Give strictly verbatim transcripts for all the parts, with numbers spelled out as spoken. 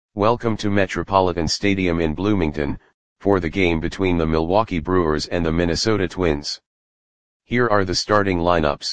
Welcome to Metropolitan Stadium in Bloomington, for the game between the Milwaukee Brewers and the Minnesota Twins. Here are the starting lineups.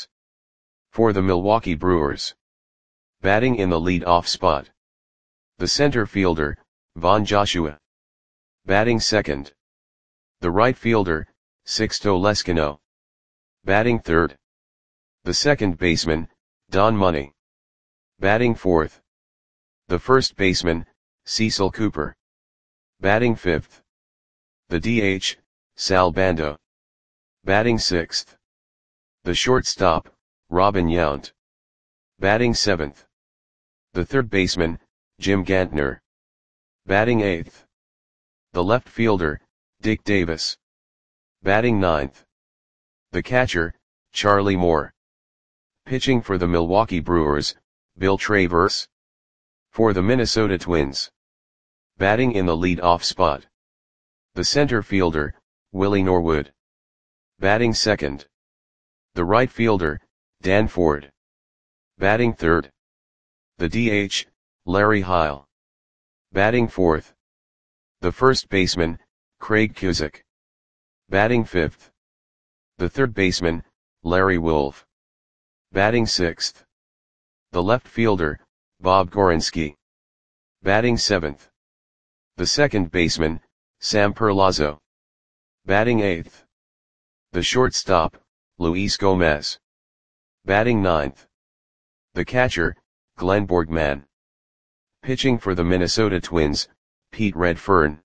For the Milwaukee Brewers. Batting in the lead-off spot. The center fielder, Von Joshua. Batting second. The right fielder, Sixto Leskino. Batting third. The second baseman, Don Money. Batting fourth. The first baseman, Cecil Cooper. Batting fifth. The D H, Sal Bando. Batting sixth. The shortstop, Robin Yount. Batting seventh. The third baseman, Jim Gantner. Batting eighth. The left fielder, Dick Davis. Batting ninth. The catcher, Charlie Moore. Pitching for the Milwaukee Brewers, Bill Travers. For the Minnesota Twins. Batting in the lead-off spot. The center fielder, Willie Norwood. Batting second. The right fielder, Dan Ford. Batting third. The D H, Larry Heil. Batting fourth. The first baseman, Craig Cusick. Batting fifth. The third baseman, Larry Wolf. Batting sixth. The left fielder, Bob Gorenski. Batting seventh. The second baseman, Sam Perlazzo. Batting eighth. The shortstop, Luis Gomez. Batting ninth. The catcher, Glenn Borgman. Pitching for the Minnesota Twins, Pete Redfern.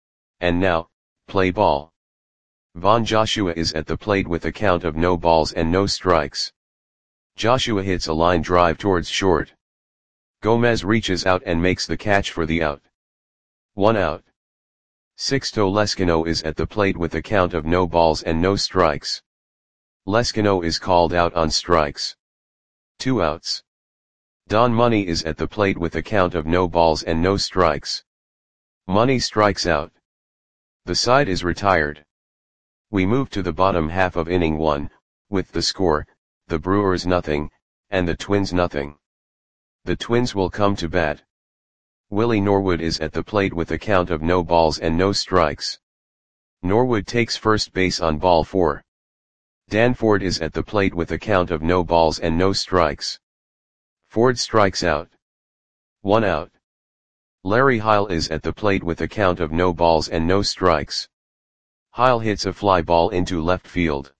And now, play ball. Von Joshua is at the plate with a count of no balls and no strikes. Joshua hits a line drive towards short. Gomez reaches out and makes the catch for the out. One out. Sixto Leskino is at the plate with a count of no balls and no strikes. Leskino is called out on strikes. Two outs. Don Money is at the plate with a count of no balls and no strikes. Money strikes out. The side is retired. We move to the bottom half of inning one, with the score, the Brewers nothing, and the Twins nothing. The Twins will come to bat. Willie Norwood is at the plate with a count of no balls and no strikes. Norwood takes first base on ball four. Dan Ford is at the plate with a count of no balls and no strikes. Ford strikes out. One out. Larry Heil is at the plate with a count of no balls and no strikes. Heil hits a fly ball into left field.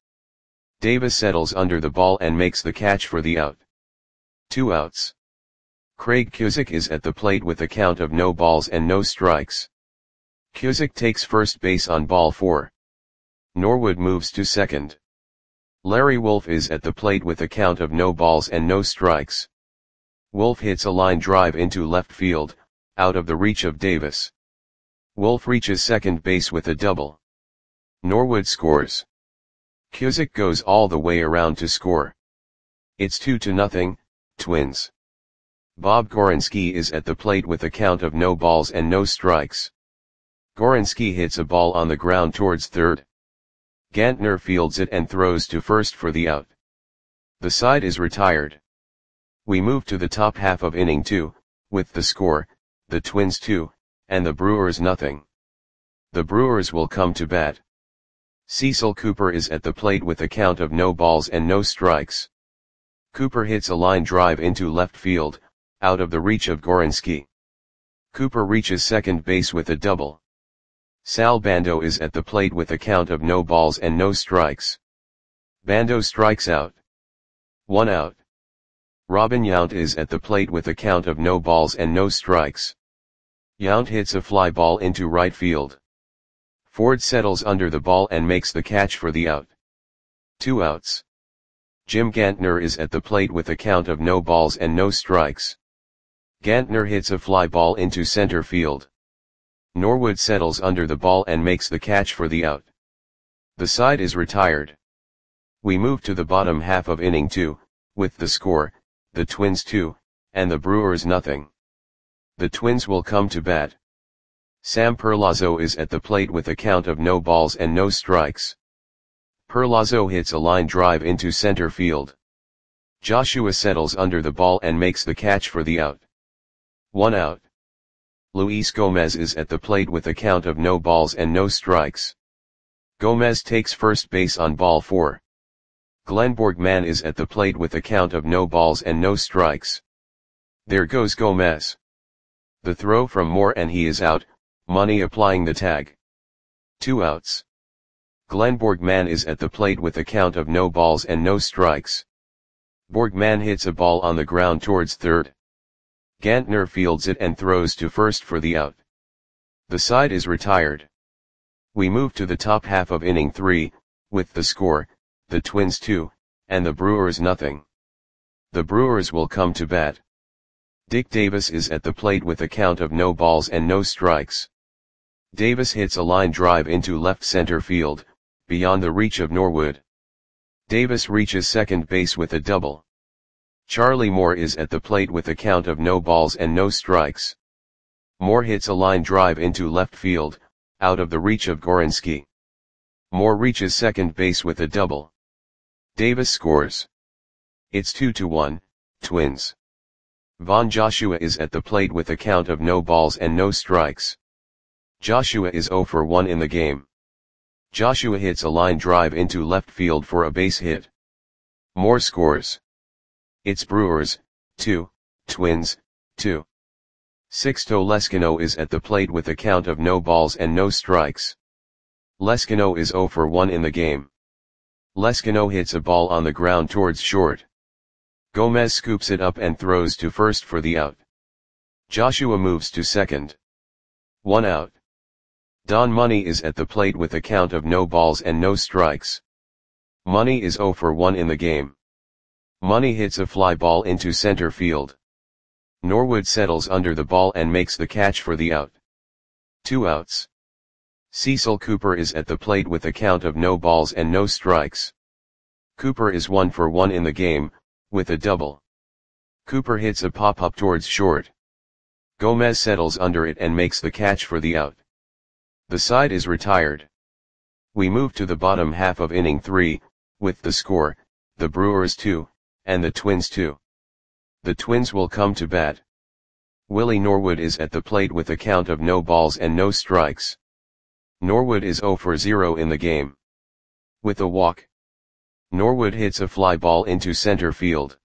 Davis settles under the ball and makes the catch for the out. Two outs. Craig Cusick is at the plate with a count of no balls and no strikes. Cusick takes first base on ball four. Norwood moves to second. Larry Wolf is at the plate with a count of no balls and no strikes. Wolf hits a line drive into left field, out of the reach of Davis. Wolf reaches second base with a double. Norwood scores. Cusick goes all the way around to score. It's two to nothing, Twins. Bob Gorenski is at the plate with a count of no balls and no strikes. Gorenski hits a ball on the ground towards third. Gantner fields it and throws to first for the out. The side is retired. We move to the top half of inning two, with the score, the Twins two, and the Brewers nothing. The Brewers will come to bat. Cecil Cooper is at the plate with a count of no balls and no strikes. Cooper hits a line drive into left field, out of the reach of Gorenski. Cooper reaches second base with a double. Sal Bando is at the plate with a count of no balls and no strikes. Bando strikes out. One out. Robin Yount is at the plate with a count of no balls and no strikes. Yount hits a fly ball into right field. Ford settles under the ball and makes the catch for the out. Two outs. Jim Gantner is at the plate with a count of no balls and no strikes. Gantner hits a fly ball into center field. Norwood settles under the ball and makes the catch for the out. The side is retired. We move to the bottom half of inning two, with the score, the Twins two, and the Brewers nothing. The Twins will come to bat. Sam Perlazzo is at the plate with a count of no balls and no strikes. Perlazzo hits a line drive into center field. Joshua settles under the ball and makes the catch for the out. One out. Luis Gomez is at the plate with a count of no balls and no strikes. Gomez takes first base on ball four. Glenn Borgman is at the plate with a count of no balls and no strikes. There goes Gomez. The throw from Moore and he is out, Money applying the tag. Two outs. Glenn Borgman is at the plate with a count of no balls and no strikes. Borgman hits a ball on the ground towards third. Gantner fields it and throws to first for the out. The side is retired. We move to the top half of inning three, with the score, the Twins two, and the Brewers nothing. The Brewers will come to bat. Dick Davis is at the plate with a count of no balls and no strikes. Davis hits a line drive into left center field, beyond the reach of Norwood. Davis reaches second base with a double. Charlie Moore is at the plate with a count of no balls and no strikes. Moore hits a line drive into left field, out of the reach of Gorinski. Moore reaches second base with a double. Davis scores. It's two to one, Twins. Von Joshua is at the plate with a count of no balls and no strikes. Joshua is zero for one in the game. Joshua hits a line drive into left field for a base hit. Moore scores. It's Brewers, two, Twins, two. Sixto Leskino is at the plate with a count of no balls and no strikes. Leskino is zero for one in the game. Leskino hits a ball on the ground towards short. Gomez scoops it up and throws to first for the out. Joshua moves to second. One out. Don Money is at the plate with a count of no balls and no strikes. Money is zero for one in the game. Money hits a fly ball into center field. Norwood settles under the ball and makes the catch for the out. Two outs. Cecil Cooper is at the plate with a count of no balls and no strikes. Cooper is one for one in the game, with a double. Cooper hits a pop-up towards short. Gomez settles under it and makes the catch for the out. The side is retired. We move to the bottom half of inning three, with the score, the Brewers two, and the Twins two. The Twins will come to bat. Willie Norwood is at the plate with a count of no balls and no strikes. Norwood is zero for zero in the game. With a walk. Norwood hits a fly ball into center field.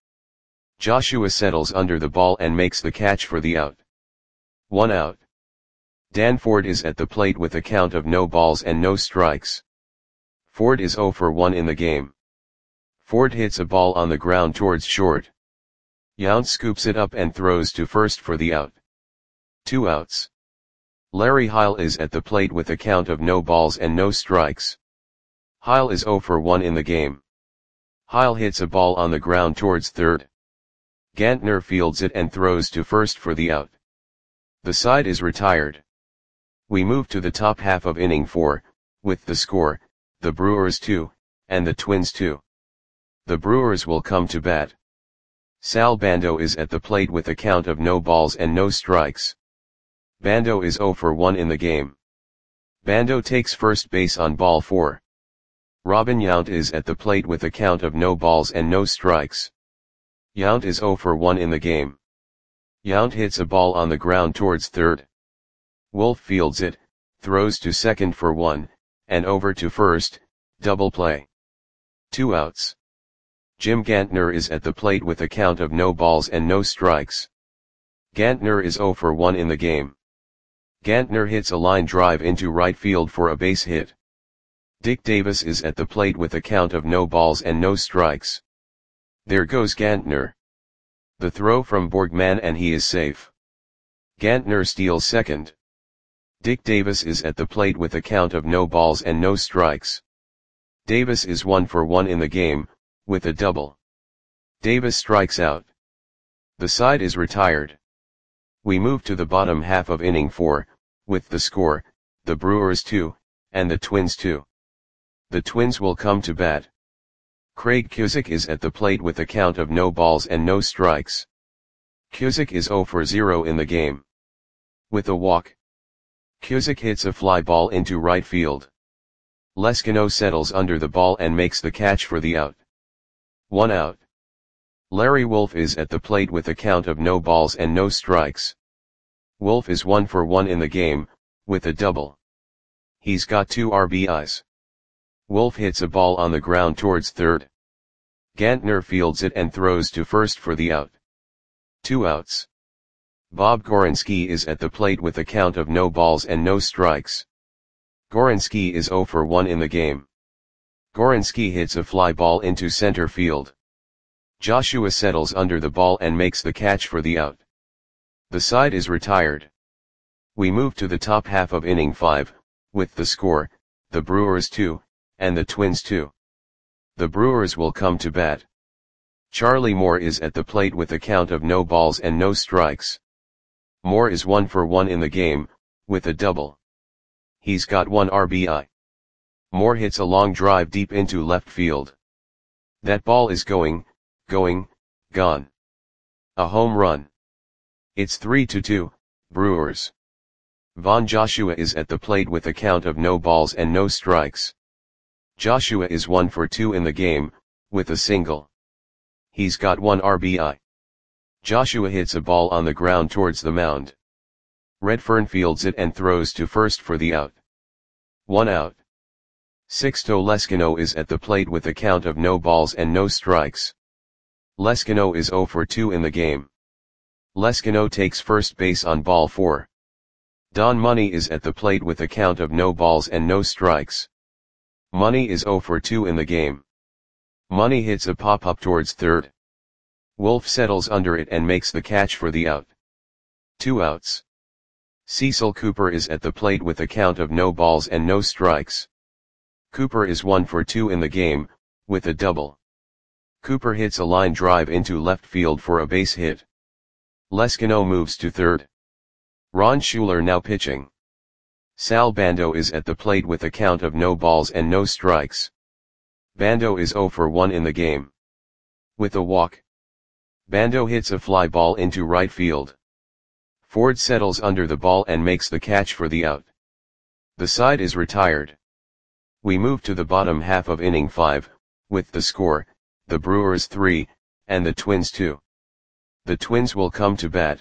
Joshua settles under the ball and makes the catch for the out. One out. Dan Ford is at the plate with a count of no balls and no strikes. Ford is zero for one in the game. Ford hits a ball on the ground towards short. Yount scoops it up and throws to first for the out. Two outs. Larry Heil is at the plate with a count of no balls and no strikes. Heil is zero for one in the game. Heil hits a ball on the ground towards third. Gantner fields it and throws to first for the out. The side is retired. We move to the top half of inning four, with the score, the Brewers two, and the Twins two. The Brewers will come to bat. Sal Bando is at the plate with a count of no balls and no strikes. Bando is zero for one in the game. Bando takes first base on ball four. Robin Yount is at the plate with a count of no balls and no strikes. Yount is zero for one in the game. Yount hits a ball on the ground towards third. Wolf fields it, throws to second for one, and over to first, double play. Two outs. Jim Gantner is at the plate with a count of no balls and no strikes. Gantner is zero for one in the game. Gantner hits a line drive into right field for a base hit. Dick Davis is at the plate with a count of no balls and no strikes. There goes Gantner. The throw from Borgman and he is safe. Gantner steals second. Dick Davis is at the plate with a count of no balls and no strikes. Davis is one for one in the game, with a double. Davis strikes out. The side is retired. We move to the bottom half of inning four, with the score, the Brewers two, and the Twins two. The Twins will come to bat. Craig Cusick is at the plate with a count of no balls and no strikes. Cusick is zero for zero in the game. With a walk. Cusick hits a fly ball into right field. Leskino settles under the ball and makes the catch for the out. One out. Larry Wolf is at the plate with a count of no balls and no strikes. Wolf is one for one in the game, with a double. He's got two R B Is. Wolf hits a ball on the ground towards third. Gantner fields it and throws to first for the out. Two outs. Bob Goransky is at the plate with a count of no balls and no strikes. Goransky is zero for one in the game. Goransky hits a fly ball into center field. Joshua settles under the ball and makes the catch for the out. The side is retired. We move to the top half of inning five, with the score, the Brewers two, and the Twins two. The Brewers will come to bat. Charlie Moore is at the plate with a count of no balls and no strikes. Moore is one for one in the game, with a double. He's got one R B I. Moore hits a long drive deep into left field. That ball is going, going, gone. A home run. It's three to two, Brewers. Von Joshua is at the plate with a count of no balls and no strikes. Joshua is one for two in the game, with a single. He's got one R B I. Joshua hits a ball on the ground towards the mound. Redfern fields it and throws to first for the out. One out. Sixto Leskino is at the plate with a count of no balls and no strikes. Leskino is zero for two in the game. Leskino takes first base on ball four. Don Money is at the plate with a count of no balls and no strikes. Money is zero for two in the game. Money hits a pop-up towards third. Wolf settles under it and makes the catch for the out. Two outs. Cecil Cooper is at the plate with a count of no balls and no strikes. Cooper is one for two in the game, with a double. Cooper hits a line drive into left field for a base hit. Leskino moves to third. Ron Schuler now pitching. Sal Bando is at the plate with a count of no balls and no strikes. Bando is zero for one in the game. With a walk. Bando hits a fly ball into right field. Ford settles under the ball and makes the catch for the out. The side is retired. We move to the bottom half of inning five, with the score, the Brewers three, and the Twins two. The Twins will come to bat.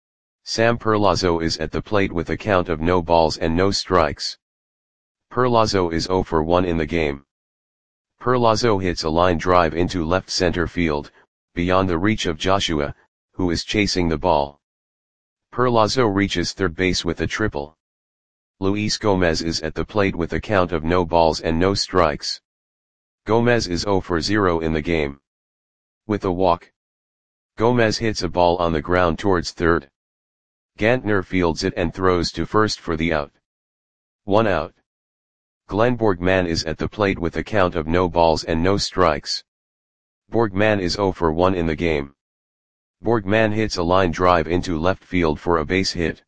Sam Perlazo is at the plate with a count of no balls and no strikes. Perlazo is zero for one in the game. Perlazo hits a line drive into left center field, beyond the reach of Joshua, who is chasing the ball. Perlazo reaches third base with a triple. Luis Gomez is at the plate with a count of no balls and no strikes. Gomez is zero for zero in the game. With a walk. Gomez hits a ball on the ground towards third. Gantner fields it and throws to first for the out. One out. Glenn Borgman is at the plate with a count of no balls and no strikes. Borgman is zero for one in the game. Borgman hits a line drive into left field for a base hit.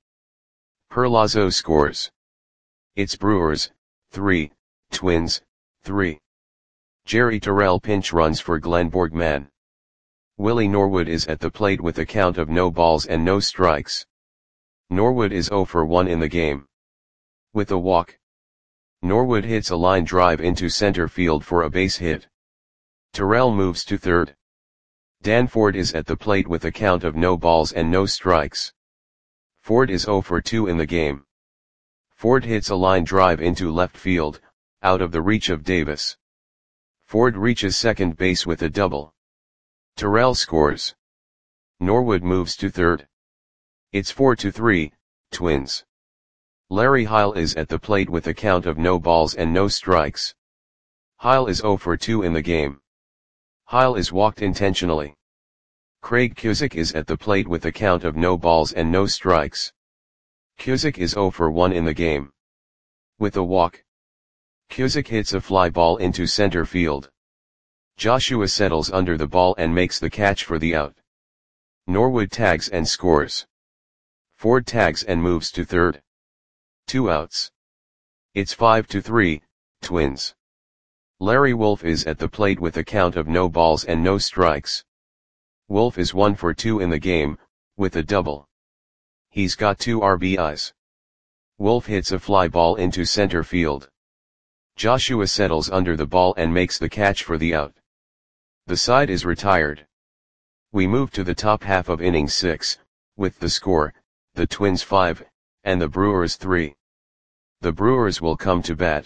Perlazo scores. It's Brewers, three, Twins, three. Jerry Terrell pinch runs for Glenn Borgman. Willie Norwood is at the plate with a count of no balls and no strikes. Norwood is zero for one in the game. With a walk. Norwood hits a line drive into center field for a base hit. Terrell moves to third. Dan Ford is at the plate with a count of no balls and no strikes. Ford is zero for two in the game. Ford hits a line drive into left field, out of the reach of Davis. Ford reaches second base with a double. Terrell scores. Norwood moves to third. It's four to three, Twins. Larry Heil is at the plate with a count of no balls and no strikes. Heil is zero for two in the game. Heil is walked intentionally. Craig Cusick is at the plate with a count of no balls and no strikes. Cusick is zero for one in the game. With a walk. Cusick hits a fly ball into center field. Joshua settles under the ball and makes the catch for the out. Norwood tags and scores. Ford tags and moves to third. Two outs. It's five to three, Twins. Larry Wolf is at the plate with a count of no balls and no strikes. Wolf is one for two in the game, with a double. He's got two R B Is. Wolf hits a fly ball into center field. Joshua settles under the ball and makes the catch for the out. The side is retired. We move to the top half of inning six, with the score, the Twins five, and the Brewers three. The Brewers will come to bat.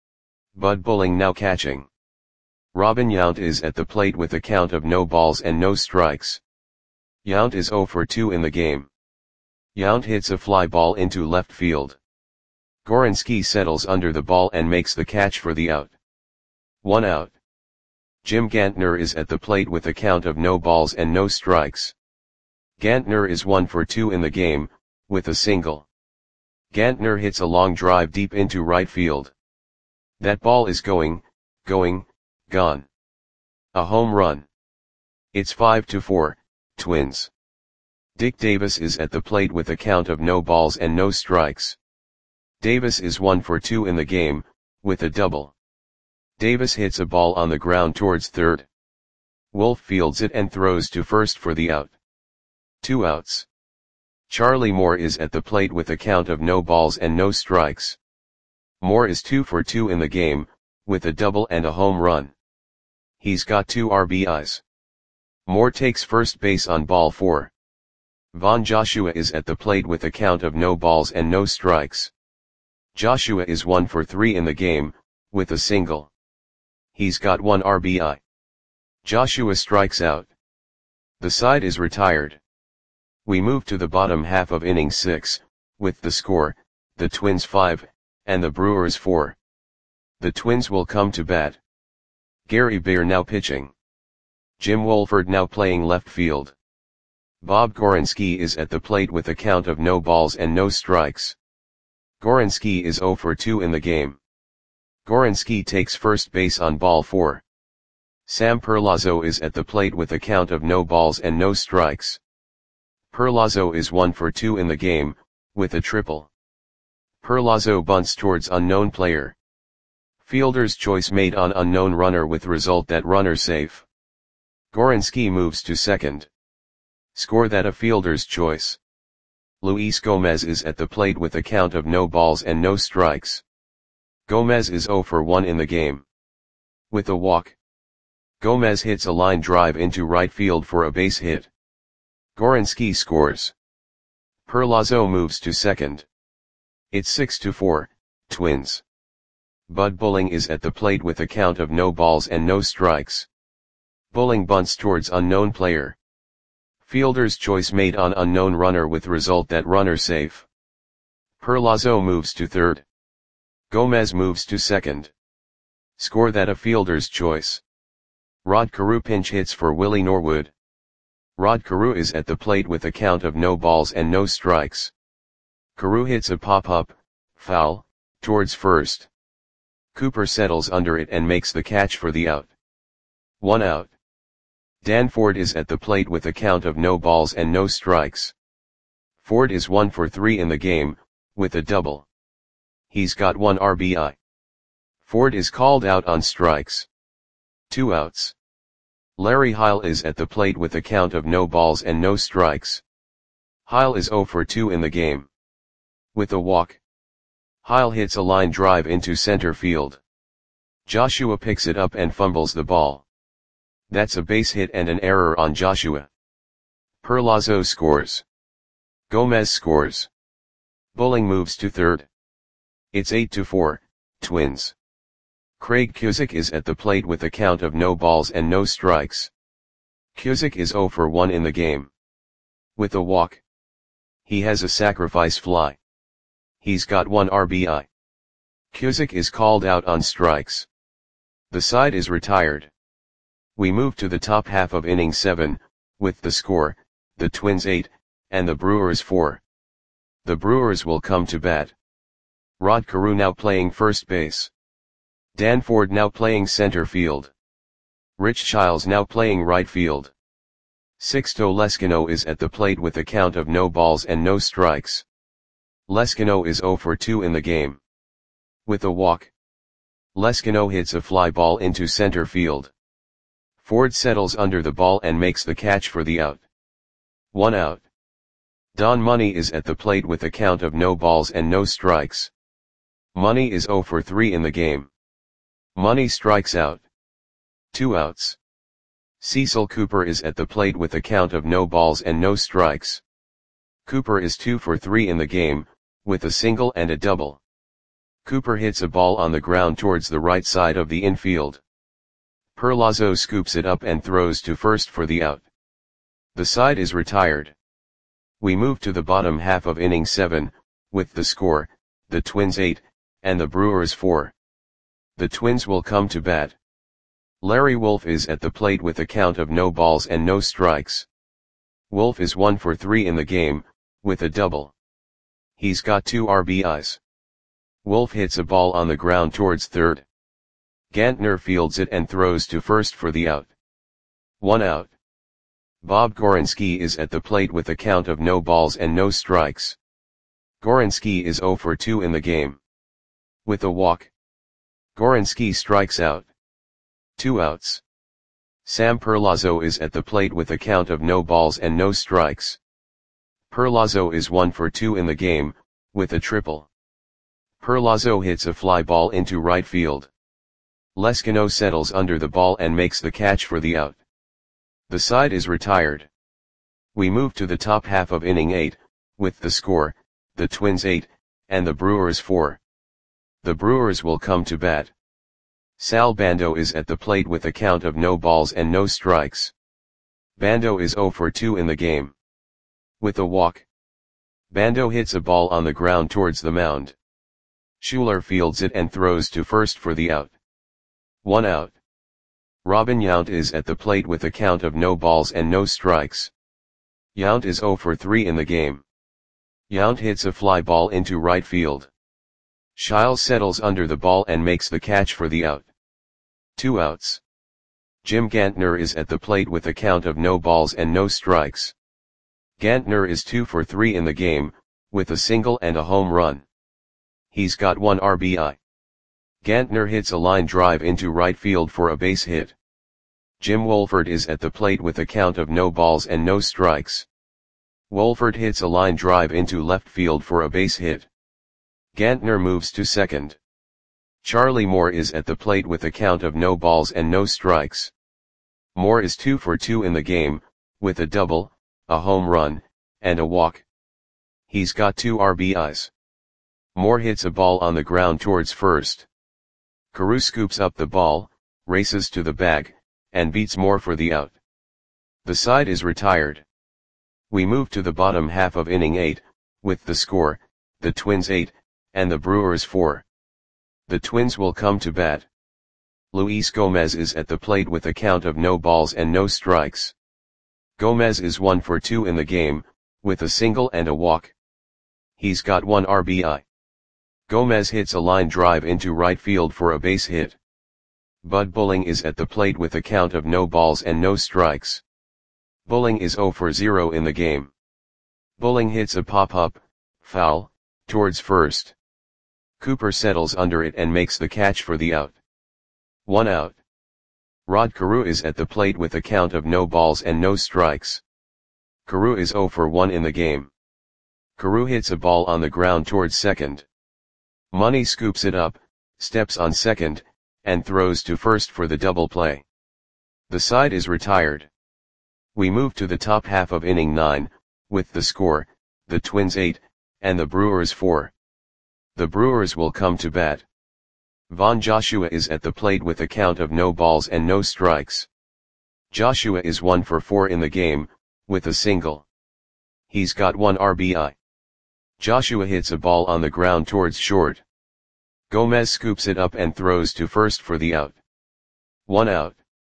Bud Bulling now catching. Robin Yount is at the plate with a count of no balls and no strikes. Yount is oh for two in the game. Yount hits a fly ball into left field. Gorenski settles under the ball and makes the catch for the out. One out. Jim Gantner is at the plate with a count of no balls and no strikes. Gantner is one for two in the game, with a single. Gantner hits a long drive deep into right field. That ball is going, going, gone. A home run. It's five to four, Twins. Dick Davis is at the plate with a count of no balls and no strikes. Davis is one for two in the game, with a double. Davis hits a ball on the ground towards third. Wolf fields it and throws to first for the out. Two outs. Charlie Moore is at the plate with a count of no balls and no strikes. Moore is two for two in the game, with a double and a home run. He's got two R B Is. Moore takes first base on ball four. Von Joshua is at the plate with a count of no balls and no strikes. Joshua is one for three in the game, with a single. He's got one R B I. Joshua strikes out. The side is retired. We move to the bottom half of inning six, with the score, the Twins five, and the Brewers four. The Twins will come to bat. Gary Bear now pitching. Jim Wolford now playing left field. Bob Gorenski is at the plate with a count of no balls and no strikes. Gorenski is oh for two in the game. Gorenski takes first base on ball four. Sam Perlazo is at the plate with a count of no balls and no strikes. Perlazo is one for two in the game, with a triple. Perlazo bunts towards unknown player. Fielder's choice made on unknown runner with result that runner safe. Gorenski moves to second. Score that a fielder's choice. Luis Gomez is at the plate with a count of no balls and no strikes. Gomez is oh for one in the game. With a walk. Gomez hits a line drive into right field for a base hit. Gorenski scores. Perlazo moves to second. It's six to four, Twins. Bud Bulling is at the plate with a count of no balls and no strikes. Bulling bunts towards unknown player. Fielder's choice made on unknown runner with result that runner safe. Perlazo moves to third. Gomez moves to second. Score that a fielder's choice. Rod Carew pinch hits for Willie Norwood. Rod Carew is at the plate with a count of no balls and no strikes. Carew hits a pop-up, foul, towards first. Cooper settles under it and makes the catch for the out. One out. Dan Ford is at the plate with a count of no balls and no strikes. Ford is one for three in the game, with a double. He's got one R B I. Ford is called out on strikes. Two outs. Larry Heil is at the plate with a count of no balls and no strikes. Heil is oh for two in the game. With a walk. Heil hits a line drive into center field. Joshua picks it up and fumbles the ball. That's a base hit and an error on Joshua. Perlazo scores. Gomez scores. Bulling moves to third. It's eight to four, Twins. Craig Cusick is at the plate with a count of no balls and no strikes. Cusick is oh for one in the game. With a walk. He has a sacrifice fly. He's got one R B I. Cusick is called out on strikes. The side is retired. We move to the top half of inning seven, with the score, the Twins eight, and the Brewers four. The Brewers will come to bat. Rod Carew now playing first base. Dan Ford now playing center field. Rich Childs now playing right field. Sixto Leskino is at the plate with a count of no balls and no strikes. Leskino is oh for two in the game. With a walk. Leskino hits a fly ball into center field. Ford settles under the ball and makes the catch for the out. One out. Don Money is at the plate with a count of no balls and no strikes. Money is oh for three in the game. Money strikes out. Two outs. Cecil Cooper is at the plate with a count of no balls and no strikes. Cooper is two for three in the game, with a single and a double. Cooper hits a ball on the ground towards the right side of the infield. Perlazo scoops it up and throws to first for the out. The side is retired. We move to the bottom half of inning seven, with the score, the Twins eight, and the Brewers four. The Twins will come to bat. Larry Wolf is at the plate with a count of no balls and no strikes. Wolf is one for three in the game, with a double. He's got two R B Is. Wolf hits a ball on the ground towards third. Gantner fields it and throws to first for the out. One out. Bob Gorenski is at the plate with a count of no balls and no strikes. Gorenski is zero for two in the game. With a walk. Gorenski strikes out. Two outs. Sam Perlazo is at the plate with a count of no balls and no strikes. Perlazo is one for two in the game, with a triple. Perlazo hits a fly ball into right field. Leskino settles under the ball and makes the catch for the out. The side is retired. We move to the top half of inning eight, with the score, the Twins eight, and the Brewers four. The Brewers will come to bat. Sal Bando is at the plate with a count of no balls and no strikes. Bando is zero for two in the game. With a walk. Bando hits a ball on the ground towards the mound. Schuler fields it and throws to first for the out. One out. Robin Yount is at the plate with a count of no balls and no strikes. Yount is zero for three in the game. Yount hits a fly ball into right field. Shiles settles under the ball and makes the catch for the out. Two outs. Jim Gantner is at the plate with a count of no balls and no strikes. Gantner is two for three in the game, with a single and a home run. He's got one R B I. Gantner hits a line drive into right field for a base hit. Jim Wolford is at the plate with a count of no balls and no strikes. Wolford hits a line drive into left field for a base hit. Gantner moves to second. Charlie Moore is at the plate with a count of no balls and no strikes. Moore is two for two in the game, with a double, a home run, and a walk. He's got two R B Is. Moore hits a ball on the ground towards first. Carew scoops up the ball, races to the bag, and beats Moore for the out. The side is retired. We move to the bottom half of inning eight, with the score, the Twins eight, and the Brewers four. The Twins will come to bat. Luis Gomez is at the plate with a count of no balls and no strikes. Gomez is one for two in the game, with a single and a walk. He's got one R B I. Gomez hits a line drive into right field for a base hit. Bud Bulling is at the plate with a count of no balls and no strikes. Bulling is zero for zero in the game. Bulling hits a pop-up, foul, towards first. Cooper settles under it and makes the catch for the out. One out. Rod Carew is at the plate with a count of no balls and no strikes. Carew is zero for one in the game. Carew hits a ball on the ground towards second. Money scoops it up, steps on second, and throws to first for the double play. The side is retired. We move to the top half of inning nine, with the score, the Twins eight, and the Brewers four. The Brewers will come to bat. Von Joshua is at the plate with a count of no balls and no strikes. Joshua is one for four in the game, with a single. He's got one R B I. Joshua hits a ball on the ground towards short. Gomez scoops it up and throws to first for the out. One out.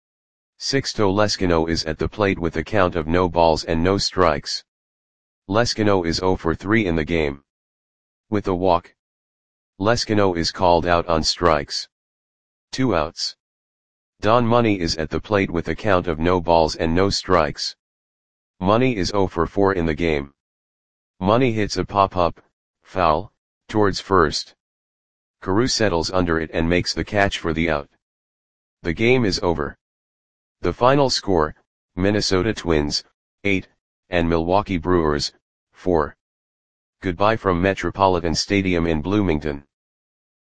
Sixto Leskino is at the plate with a count of no balls and no strikes. Leskino is zero for three in the game. With a walk. Leskino is called out on strikes. Two outs. Don Money is at the plate with a count of no balls and no strikes. Money is zero for four in the game. Money hits a pop-up, foul, towards first. Carew settles under it and makes the catch for the out. The game is over. The final score, Minnesota Twins, eight, and Milwaukee Brewers, four. Goodbye from Metropolitan Stadium in Bloomington.